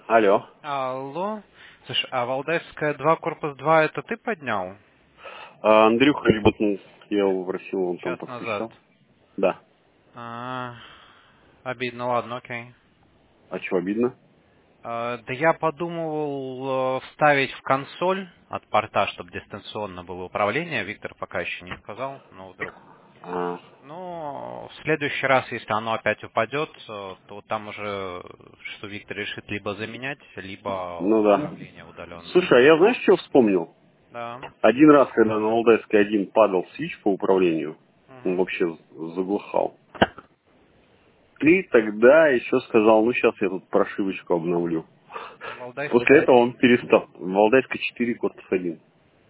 Алло. Алло. Слушай, а Валдайская 2, корпус 2, это ты поднял? Андрюха работнул. Я его просил, он там Час назад. подключал. Да. А, обидно, ладно, окей. А что, обидно? Да я подумывал вставить в консоль от порта, чтобы дистанционно было управление. Виктор пока еще не сказал, но вдруг. А, Ну, в следующий раз, если оно опять упадет, то там уже, что Виктор решит либо заменять, либо ну да. управление удаленное. Слушай, а я знаешь, что вспомнил? Да. Один раз, когда на Валдайской 1 падал свич по управлению, он Угу. вообще заглухал. Ты тогда еще сказал, ну сейчас я тут прошивочку обновлю. После Валдайская этого он 1. перестал. Валдайская 4, корпус 1.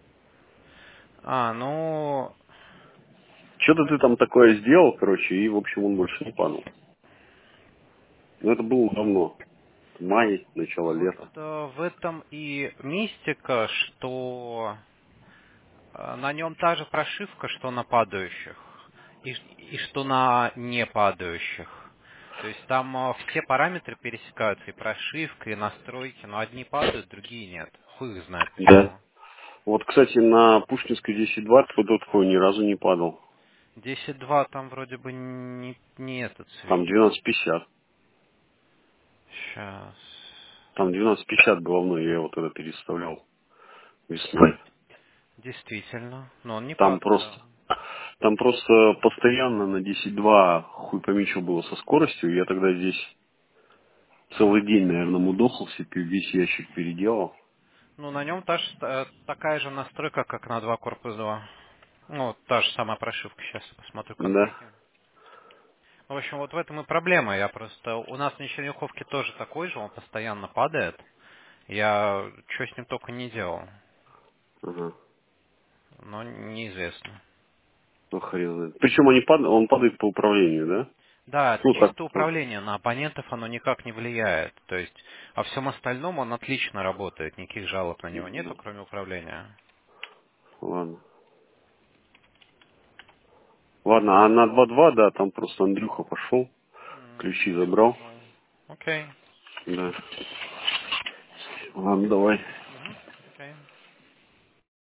Ну, Что-то ты там такое сделал, короче, и, в общем, он больше не падал. Но это было давно. Май, начало вот лета. в этом и мистика, что на нем та же прошивка, что на падающих, и что на не падающих. То есть там все параметры пересекаются, и прошивка, и настройки, но одни падают, другие нет. Хуй их знает Да. почему. Вот, кстати, на Пушкинской 1020 вот такой ни разу не падал. 10.2 там вроде бы не этот Там свич. 1250. Сейчас. Там 1250 головной, я его тогда переставлял весной. Действительно. Но он не Там падал, да. просто, там просто постоянно на 10.2 хуй пойми, что было со скоростью. Я тогда здесь целый день, наверное, мудохался, весь ящик переделал. Ну, на нем такая же настройка, как на 2 корпус 2. Ну, вот та же самая прошивка. Сейчас я посмотрю Да. конфиги. В общем, вот в этом и проблема. Я просто... У нас на Черняховке тоже такой же, он постоянно падает. Я что с ним только не делал. Ага. Но неизвестно. Ну, хрен знает. Причем он падает по управлению, да? Да, это Ну, так. чисто управление. На абонентов оно никак не влияет. То есть, а всем остальном он отлично работает. Никаких жалоб на него нету, кроме управления. Ладно. Ладно, а на 2.2, да, там просто Андрюха пошел, ключи забрал. Свистнул. Окей. Да. Ладно, давай.